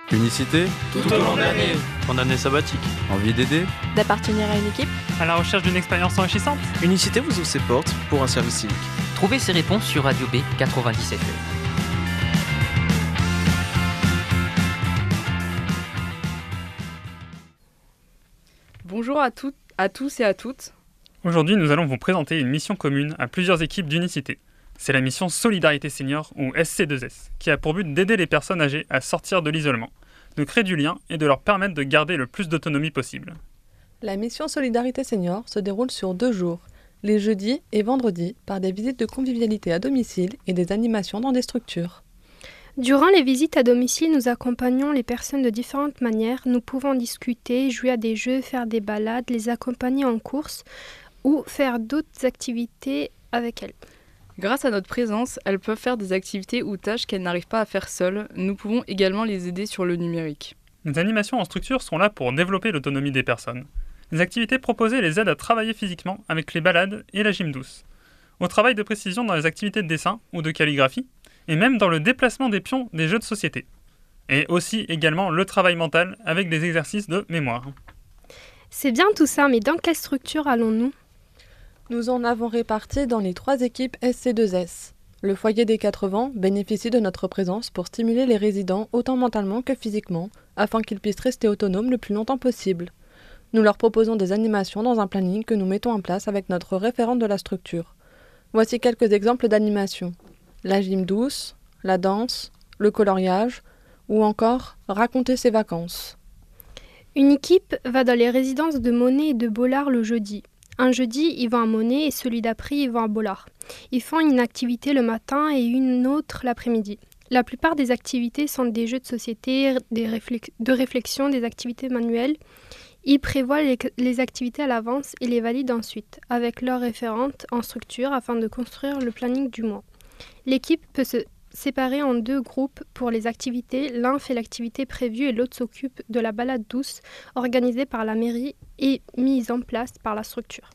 Unicité, tout au long de l'année. En année sabbatique, envie d'aider, d'appartenir à une équipe, à la recherche d'une expérience enrichissante. Unicité vous ouvre ses portes pour un service civique. Trouvez ces réponses sur Radio B 97. Bonjour à tous et à toutes. Aujourd'hui, nous allons vous présenter une mission commune à plusieurs équipes d'Unicité. C'est la mission Solidarité Senior, ou SC2S, qui a pour but d'aider les personnes âgées à sortir de l'isolement, de créer du lien et de leur permettre de garder le plus d'autonomie possible. La mission Solidarité Senior se déroule sur 2 jours, les jeudis et vendredis, par des visites de convivialité à domicile et des animations dans des structures. Durant les visites à domicile, nous accompagnons les personnes de différentes manières. Nous pouvons discuter, jouer à des jeux, faire des balades, les accompagner en course ou faire d'autres activités avec elles. Grâce à notre présence, elles peuvent faire des activités ou tâches qu'elles n'arrivent pas à faire seules. Nous pouvons également les aider sur le numérique. Les animations en structure sont là pour développer l'autonomie des personnes. Les activités proposées les aident à travailler physiquement avec les balades et la gym douce, au travail de précision dans les activités de dessin ou de calligraphie, et même dans le déplacement des pions des jeux de société. Et aussi également le travail mental avec des exercices de mémoire. C'est bien tout ça, mais dans quelle structure allons-nous ? Nous en avons réparti dans les 3 équipes SC2S. Le foyer des 80 bénéficie de notre présence pour stimuler les résidents autant mentalement que physiquement, afin qu'ils puissent rester autonomes le plus longtemps possible. Nous leur proposons des animations dans un planning que nous mettons en place avec notre référente de la structure. Voici quelques exemples d'animations. La gym douce, la danse, le coloriage, ou encore raconter ses vacances. Une équipe va dans les résidences de Monet et de Bollard le jeudi. Un jeudi, ils vont à Monet et celui d'après, ils vont à Bollard. Ils font une activité le matin et une autre l'après-midi. La plupart des activités sont des jeux de société, de réflexion, des activités manuelles. Ils prévoient les activités à l'avance et les valident ensuite, avec leur référente en structure afin de construire le planning du mois. L'équipe peut se séparer en 2 groupes pour les activités. L'un fait l'activité prévue et l'autre s'occupe de la balade douce organisée par la mairie et mise en place par la structure.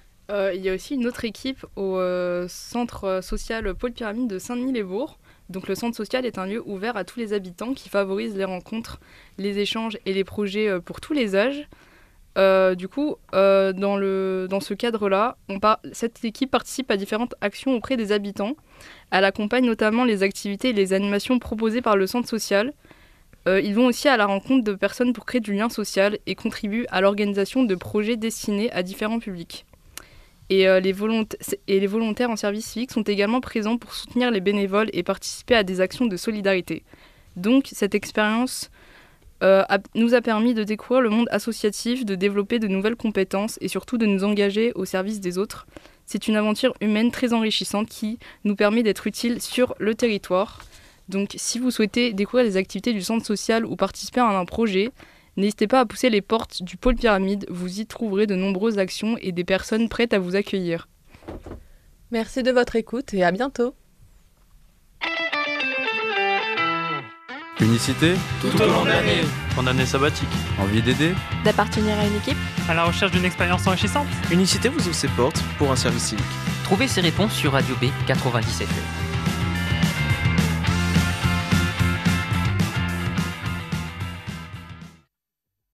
Il y a aussi une autre équipe au centre social Pôle Pyramide de Saint-Denis-les-Bourgs. Donc le centre social est un lieu ouvert à tous les habitants qui favorise les rencontres, les échanges et les projets pour tous les âges. Dans ce cadre-là, cette équipe participe à différentes actions auprès des habitants. Elle accompagne notamment les activités et les animations proposées par le centre social. Ils vont aussi à la rencontre de personnes pour créer du lien social et contribuent à l'organisation de projets destinés à différents publics. Et les volontaires en service civique sont également présents pour soutenir les bénévoles et participer à des actions de solidarité. Donc cette expérience nous a permis de découvrir le monde associatif, de développer de nouvelles compétences et surtout de nous engager au service des autres. C'est une aventure humaine très enrichissante qui nous permet d'être utiles sur le territoire. Donc si vous souhaitez découvrir les activités du centre social ou participer à un projet, n'hésitez pas à pousser les portes du pôle Pyramide, vous y trouverez de nombreuses actions et des personnes prêtes à vous accueillir. Merci de votre écoute et à bientôt. Unicité, tout au long de l'année. En année sabbatique, envie d'aider, d'appartenir à une équipe, à la recherche d'une expérience enrichissante. Unicité vous ouvre ses portes pour un service civique. Trouvez ces réponses sur Radio B 97.